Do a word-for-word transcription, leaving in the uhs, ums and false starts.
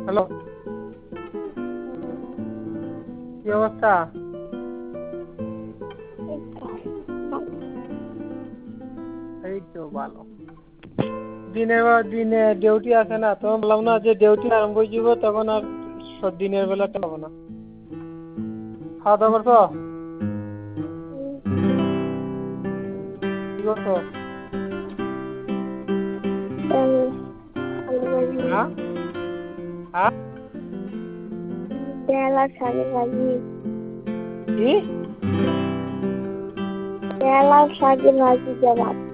Hello, কি অবস্থা? এই তো ভালো। দিনের বেলা দিনে ডিউটি আছে না, তখন বললাম না যে ডিউটি আরম্ভ হয়ে যাব, তখন আর স- দিনের বেলাটা পাবো না। খাওয়া দাওয়া করছো? কি করছো? হ্যাঁ হ্যাঁ, বেলা সাড়ে বাজি কি? বেলা সাড়ে বাজি জবাব